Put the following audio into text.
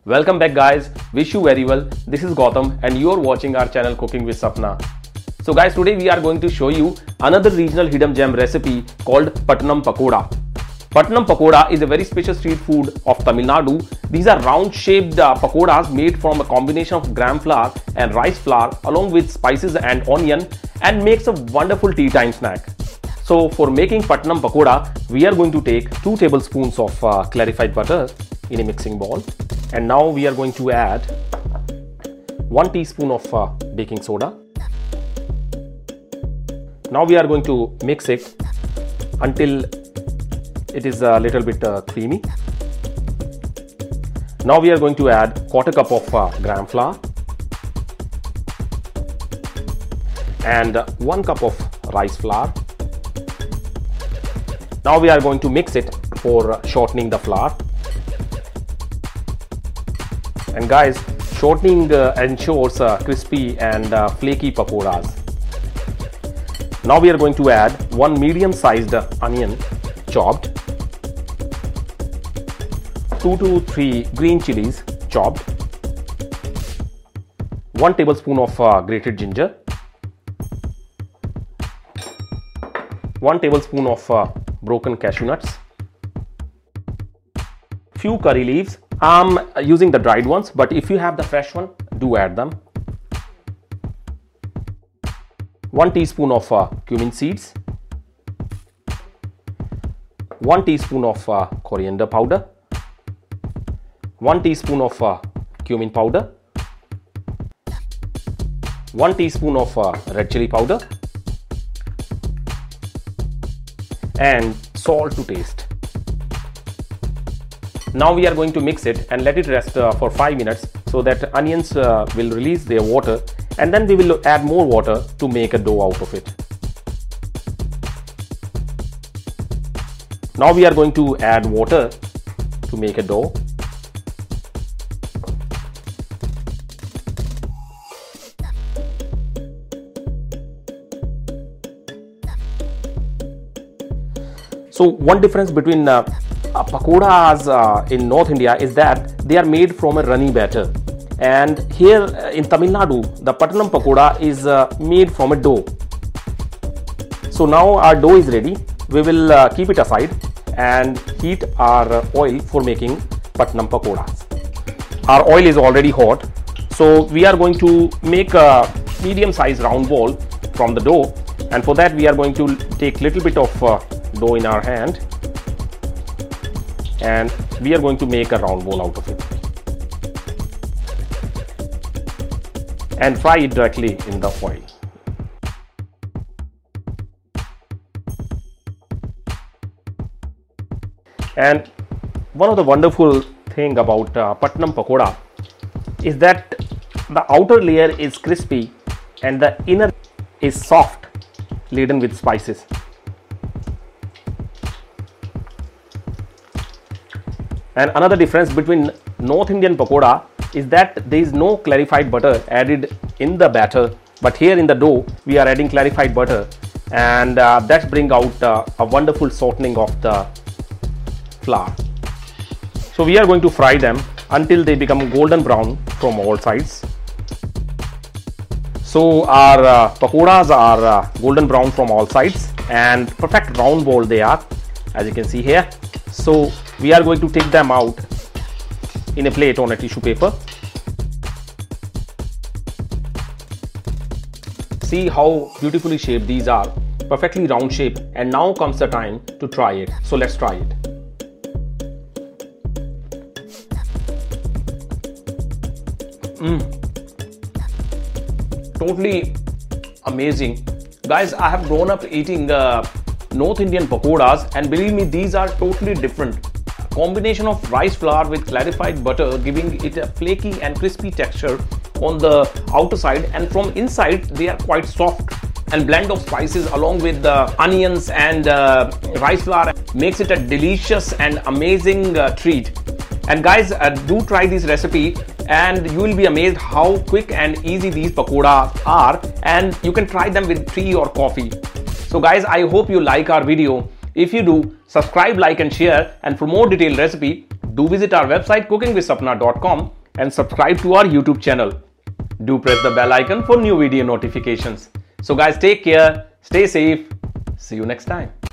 Welcome back guys, wish you very well. This is Gautam and you're watching our channel Cooking with Sapna. So guys, today we are going to show you another regional hidden gem recipe called Patnam Pakoda. Patnam Pakoda is a very special street food of Tamil Nadu. These are round shaped pakodas made from a combination of gram flour and rice flour along with spices and onion, and makes a wonderful tea time snack. So for making Patnam Pakoda, we are going to take 2 tablespoons of clarified butter in a mixing bowl, and now we are going to add 1 teaspoon of baking soda. Now we are going to mix it until it is a little bit creamy. Now we are going to add 1/4 cup of gram flour and 1 cup of rice flour. Now we are going to mix it for shortening the flour. And guys, shortening ensures crispy and flaky pakodas. Now we are going to add 1 medium-sized onion chopped, 2 to 3 green chilies chopped, 1 tablespoon of grated ginger, 1 tablespoon of broken cashew nuts, few curry leaves. I'm using the dried ones, but if you have the fresh one, do add them. 1 teaspoon of cumin seeds, 1 teaspoon of coriander powder, 1 teaspoon of cumin powder, 1 teaspoon of red chili powder, and salt to taste. Now we are going to mix it and let it rest for 5 minutes so that onions will release their water, and then we will add more water to make a dough out of it. Now we are going to add water to make a dough. So one difference between pakodas in North India is that they are made from a runny batter, and here in Tamil Nadu the Patnam Pakoda is made from a dough. So now our dough is ready. We will keep it aside and heat our oil for making Patnam Pakodas. Our oil is already hot, so we are going to make a medium sized round ball from the dough, and for that we are going to take little bit of dough in our hand, and we are going to make a round ball out of it and fry it directly in the oil. And one of the wonderful thing about Patnam Pakoda is that the outer layer is crispy and the inner is soft, laden with spices. And another difference between North Indian pakoda is that there is no clarified butter added in the batter, but here in the dough we are adding clarified butter, and that brings out a wonderful softening of the flour. So we are going to fry them until they become golden brown from all sides. So our pakodas are golden brown from all sides and perfect round ball they are, as you can see here. So we are going to take them out in a plate on a tissue paper. See how beautifully shaped these are, perfectly round shape, and now comes the time to try it. So let's try it. Totally amazing. Guys, I have grown up eating North Indian pakodas, and believe me, these are totally different. Combination of rice flour with clarified butter giving it a flaky and crispy texture on the outer side, and from inside they are quite soft, and blend of spices along with the onions and rice flour makes it a delicious and amazing treat. And guys, do try this recipe and you will be amazed how quick and easy these pakodas are, and you can try them with tea or coffee. So guys, I hope you like our video. If you do, subscribe, like and share, and for more detailed recipe, do visit our website cookingwithsapna.com and subscribe to our YouTube channel. Do press the bell icon for new video notifications. So guys, take care, stay safe, see you next time.